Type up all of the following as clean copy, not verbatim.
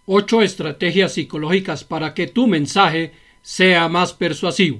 8 estrategias psicológicas para que tu mensaje sea más persuasivo.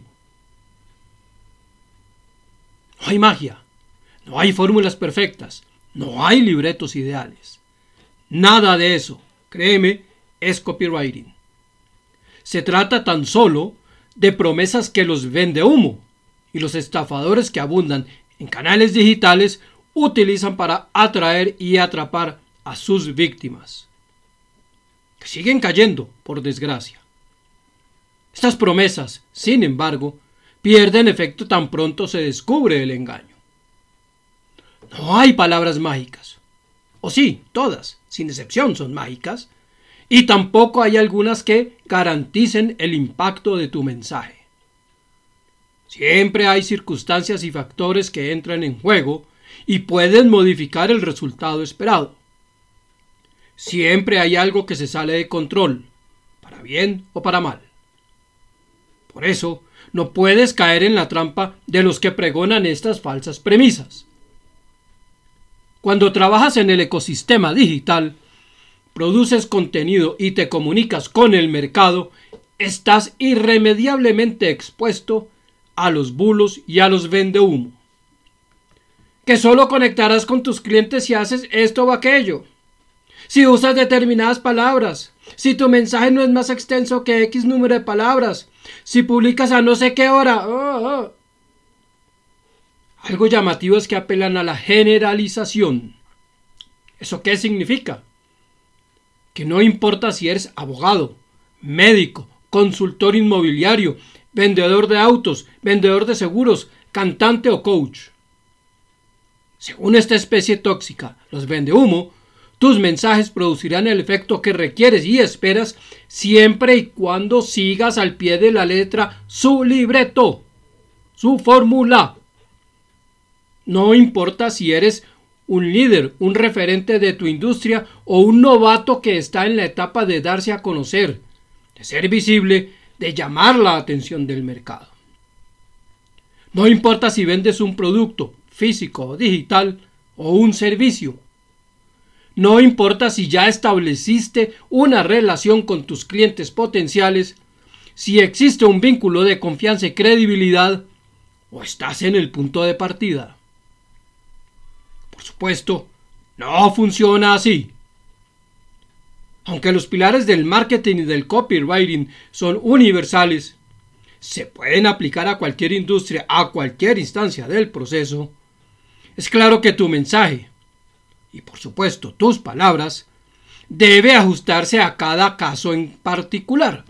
No hay magia, no hay fórmulas perfectas, no hay libretos ideales. Nada de eso, créeme, es copywriting. Se trata tan solo de promesas que los vendehumo y los estafadores que abundan en canales digitales utilizan para atraer y atrapar a sus víctimas, que siguen cayendo, por desgracia. Estas promesas, sin embargo, pierden efecto tan pronto se descubre el engaño. No hay palabras mágicas. O sí, todas, sin excepción, son mágicas. Y tampoco hay algunas que garanticen el impacto de tu mensaje. Siempre hay circunstancias y factores que entran en juego y pueden modificar el resultado esperado. Siempre hay algo que se sale de control, para bien o para mal. Por eso, no puedes caer en la trampa de los que pregonan estas falsas premisas. Cuando trabajas en el ecosistema digital, produces contenido y te comunicas con el mercado, estás irremediablemente expuesto a los bulos y a los vendehumo. Que solo conectarás con tus clientes si haces esto o aquello. Si usas determinadas palabras. Si tu mensaje no es más extenso que X número de palabras. Si publicas a no sé qué hora. Algo llamativo es que apelan a la generalización. ¿Eso qué significa? Que no importa si eres abogado, médico, consultor inmobiliario, vendedor de autos, vendedor de seguros, cantante o coach. Según esta especie tóxica, los vendehumo, tus mensajes producirán el efecto que requieres y esperas siempre y cuando sigas al pie de la letra su libreto, su fórmula. No importa si eres un líder, un referente de tu industria o un novato que está en la etapa de darse a conocer, de ser visible, de llamar la atención del mercado. No importa si vendes un producto físico o digital o un servicio. No importa si ya estableciste una relación con tus clientes potenciales, si existe un vínculo de confianza y credibilidad o estás en el punto de partida. Por supuesto, no funciona así. Aunque los pilares del marketing y del copywriting son universales, se pueden aplicar a cualquier industria, a cualquier instancia del proceso. Es claro que tu mensaje, y por supuesto tus palabras, debe ajustarse a cada caso en particular.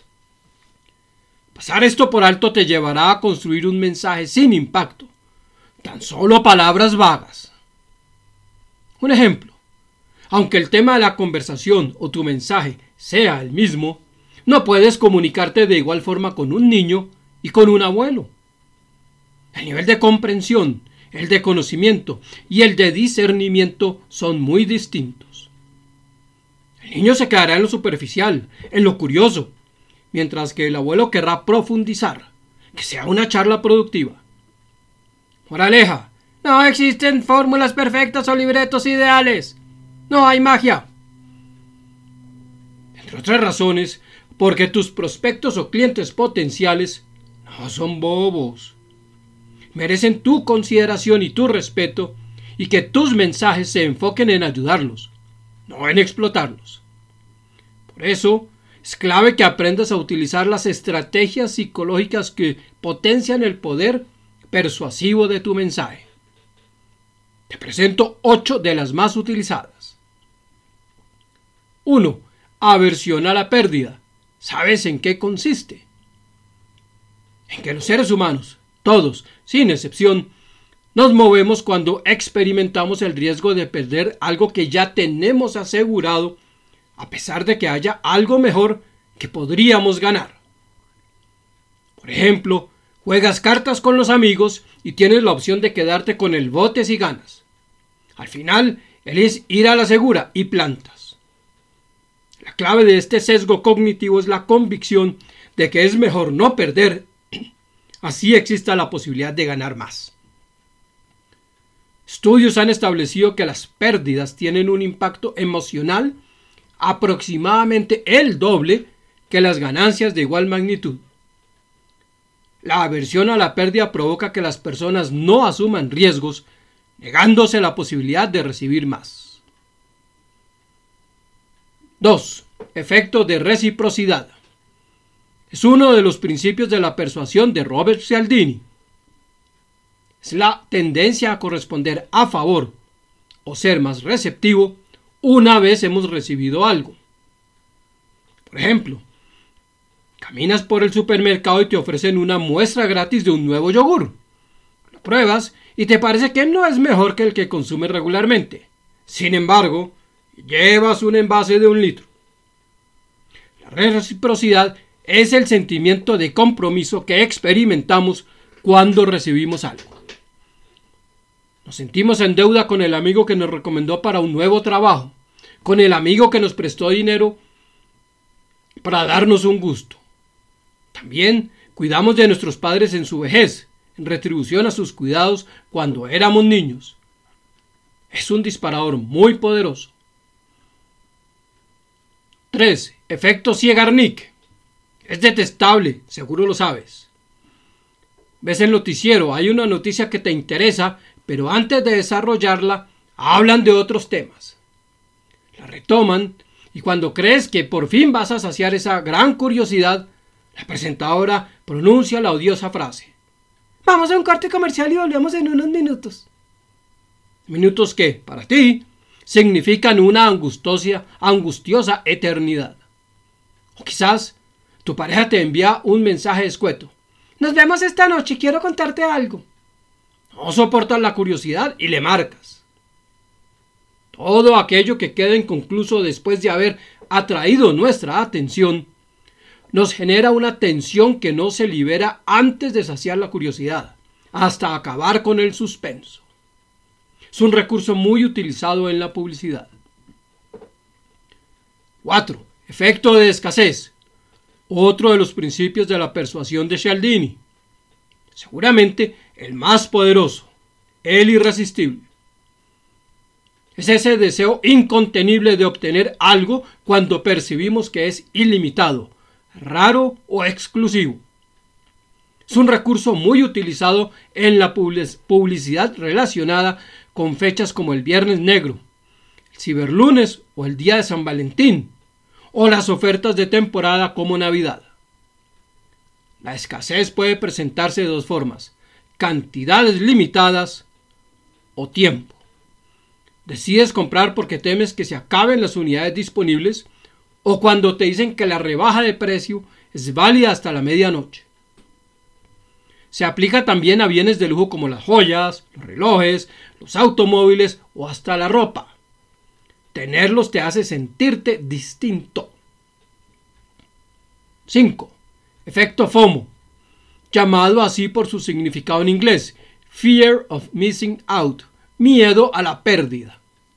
Pasar esto por alto te llevará a construir un mensaje sin impacto, tan solo palabras vagas. Un ejemplo, aunque el tema de la conversación o tu mensaje sea el mismo, no puedes comunicarte de igual forma con un niño y con un abuelo. El nivel de comprensión, el de conocimiento y el de discernimiento son muy distintos. El niño se quedará en lo superficial, en lo curioso, mientras que el abuelo querrá profundizar, que sea una charla productiva. Moraleja, no existen fórmulas perfectas o libretos ideales. No hay magia. Entre otras razones, porque tus prospectos o clientes potenciales no son bobos. Merecen tu consideración y tu respeto y que tus mensajes se enfoquen en ayudarlos, no en explotarlos. Por eso, es clave que aprendas a utilizar las estrategias psicológicas que potencian el poder persuasivo de tu mensaje. Te presento 8 de las más utilizadas. 1. Aversión a la pérdida. ¿Sabes en qué consiste? En que los seres humanos, todos, sin excepción, nos movemos cuando experimentamos el riesgo de perder algo que ya tenemos asegurado, a pesar de que haya algo mejor que podríamos ganar. Por ejemplo, juegas cartas con los amigos y tienes la opción de quedarte con el bote si ganas. Al final, eliges ir a la segura y plantas. La clave de este sesgo cognitivo es la convicción de que es mejor no perder, así exista la posibilidad de ganar más. Estudios han establecido que las pérdidas tienen un impacto emocional aproximadamente el doble que las ganancias de igual magnitud. La aversión a la pérdida provoca que las personas no asuman riesgos, negándose la posibilidad de recibir más. 2. Efecto de reciprocidad. Es uno de los principios de la persuasión de Robert Cialdini. Es la tendencia a corresponder a favor o ser más receptivo una vez hemos recibido algo. Por ejemplo, caminas por el supermercado y te ofrecen una muestra gratis de un nuevo yogur. Lo pruebas y te parece que no es mejor que el que consumes regularmente. Sin embargo, llevas un envase de 1 litro. La reciprocidad es el sentimiento de compromiso que experimentamos cuando recibimos algo. Nos sentimos en deuda con el amigo que nos recomendó para un nuevo trabajo, con el amigo que nos prestó dinero para darnos un gusto. También cuidamos de nuestros padres en su vejez, en retribución a sus cuidados cuando éramos niños. Es un disparador muy poderoso. 3. Efecto Zeigarnik. Es detestable, seguro lo sabes. Ves el noticiero, hay una noticia que te interesa, pero antes de desarrollarla, hablan de otros temas. La retoman y cuando crees que por fin vas a saciar esa gran curiosidad, la presentadora pronuncia la odiosa frase: vamos a un corte comercial y volvemos en unos minutos. Minutos que, para ti, significan una angustiosa eternidad. O quizás tu pareja te envía un mensaje escueto: nos vemos esta noche, quiero contarte algo. No soportas la curiosidad y le marcas. Todo aquello que queda inconcluso después de haber atraído nuestra atención nos genera una tensión que no se libera antes de saciar la curiosidad, hasta acabar con el suspenso. Es un recurso muy utilizado en la publicidad. 4. Efecto de escasez. Otro de los principios de la persuasión de Cialdini. Seguramente el más poderoso, el irresistible. Es ese deseo incontenible de obtener algo cuando percibimos que es ilimitado, raro o exclusivo. Es un recurso muy utilizado en la publicidad relacionada con fechas como el Viernes Negro, el Ciberlunes o el Día de San Valentín, o las ofertas de temporada como Navidad. La escasez puede presentarse de 2 formas: cantidades limitadas o tiempo. Decides comprar porque temes que se acaben las unidades disponibles o cuando te dicen que la rebaja de precio es válida hasta la medianoche. Se aplica también a bienes de lujo como las joyas, los relojes, los automóviles o hasta la ropa. Tenerlos te hace sentirte distinto. 5. Efecto FOMO, llamado así por su significado en inglés, Fear of Missing Out, miedo a la pérdida.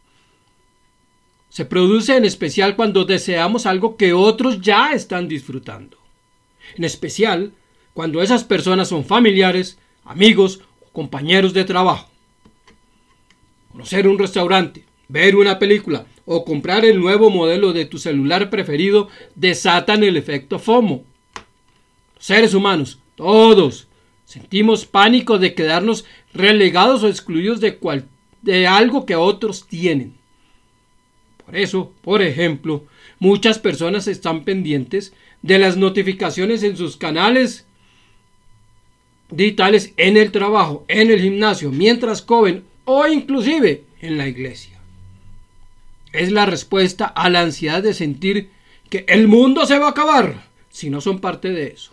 Se produce en especial cuando deseamos algo que otros ya están disfrutando. En especial cuando esas personas son familiares, amigos o compañeros de trabajo. Conocer un restaurante, ver una película o comprar el nuevo modelo de tu celular preferido desatan el efecto FOMO. Los seres humanos, todos, sentimos pánico de quedarnos relegados o excluidos de algo que otros tienen. Por eso, por ejemplo, muchas personas están pendientes de las notificaciones en sus canales digitales, en el trabajo, en el gimnasio, mientras comen o inclusive en la iglesia. Es la respuesta a la ansiedad de sentir que el mundo se va a acabar si no son parte de eso.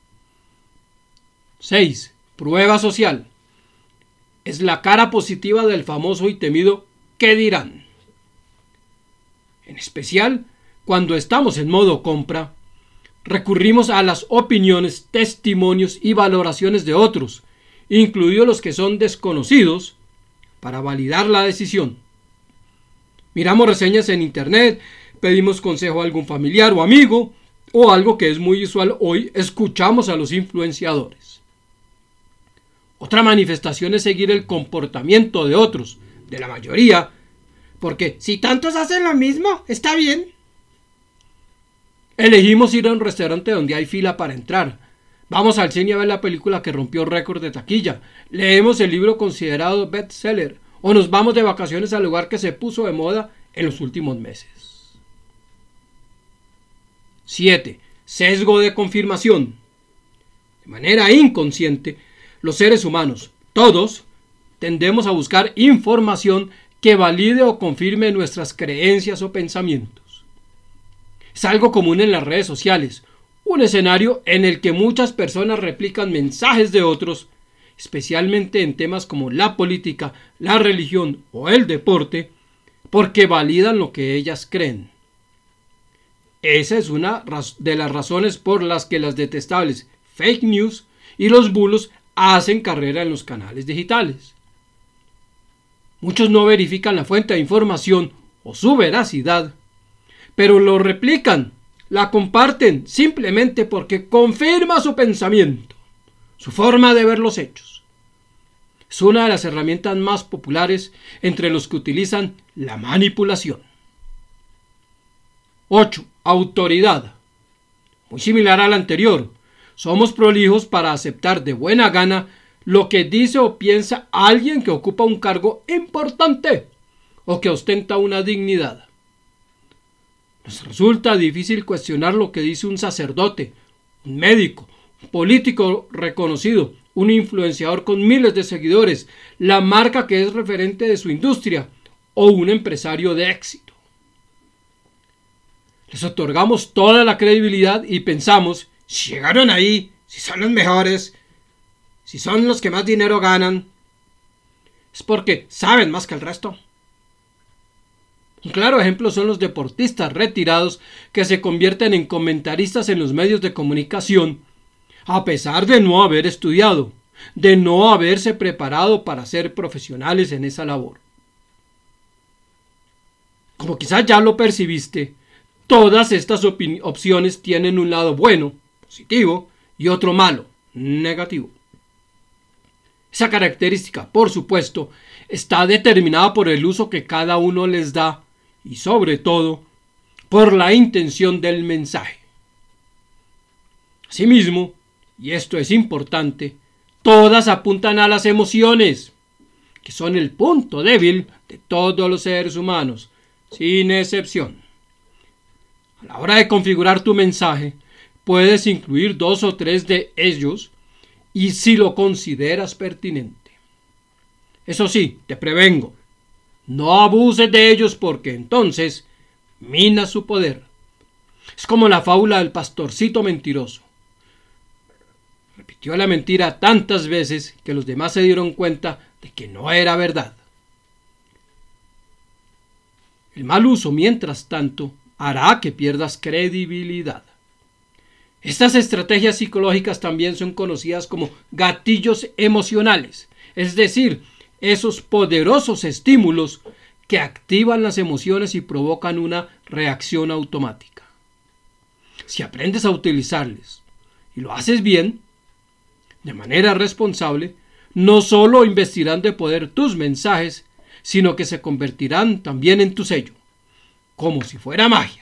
6. Prueba social. Es la cara positiva del famoso y temido ¿qué dirán? En especial, cuando estamos en modo compra, recurrimos a las opiniones, testimonios y valoraciones de otros, incluidos los que son desconocidos, para validar la decisión. Miramos reseñas en internet, pedimos consejo a algún familiar o amigo, o algo que es muy usual hoy, escuchamos a los influenciadores. Otra manifestación es seguir el comportamiento de otros, de la mayoría, porque si tantos hacen lo mismo, está bien. Elegimos ir a un restaurante donde hay fila para entrar. Vamos al cine a ver la película que rompió récord de taquilla. Leemos el libro considerado bestseller. O nos vamos de vacaciones al lugar que se puso de moda en los últimos meses. 7. Sesgo de confirmación. De manera inconsciente, los seres humanos, todos, tendemos a buscar información que valide o confirme nuestras creencias o pensamientos. Es algo común en las redes sociales, un escenario en el que muchas personas replican mensajes de otros, especialmente en temas como la política, la religión o el deporte, porque validan lo que ellas creen. Esa es una de las razones por las que las detestables fake news y los bulos hacen carrera en los canales digitales. Muchos no verifican la fuente de información o su veracidad, pero lo replican, la comparten simplemente porque confirma su pensamiento, su forma de ver los hechos. Es una de las herramientas más populares entre los que utilizan la manipulación. 8. Autoridad. Muy similar al anterior, somos prolijos para aceptar de buena gana lo que dice o piensa alguien que ocupa un cargo importante o que ostenta una dignidad. Nos resulta difícil cuestionar lo que dice un sacerdote, un médico, un político reconocido, un influenciador con miles de seguidores, la marca que es referente de su industria o un empresario de éxito. Les otorgamos toda la credibilidad y pensamos, si llegaron ahí, si son los mejores, si son los que más dinero ganan, es porque saben más que el resto. Un claro ejemplo son los deportistas retirados que se convierten en comentaristas en los medios de comunicación, a pesar de no haber estudiado, de no haberse preparado para ser profesionales en esa labor. Como quizás ya lo percibiste, todas estas opciones tienen un lado bueno, positivo, y otro malo, negativo. Esa característica, por supuesto, está determinada por el uso que cada uno les da y, sobre todo, por la intención del mensaje. Asimismo, y esto es importante, todas apuntan a las emociones, que son el punto débil de todos los seres humanos, sin excepción. A la hora de configurar tu mensaje, puedes incluir 2 o 3 de ellos y si lo consideras pertinente. Eso sí, te prevengo, no abuses de ellos porque entonces minas su poder. Es como la fábula del pastorcito mentiroso. Repitió la mentira tantas veces que los demás se dieron cuenta de que no era verdad. El mal uso, mientras tanto, hará que pierdas credibilidad. Estas estrategias psicológicas también son conocidas como gatillos emocionales, es decir, esos poderosos estímulos que activan las emociones y provocan una reacción automática. Si aprendes a utilizarles y lo haces bien, de manera responsable, no solo investirán de poder tus mensajes, sino que se convertirán también en tu sello, como si fuera magia.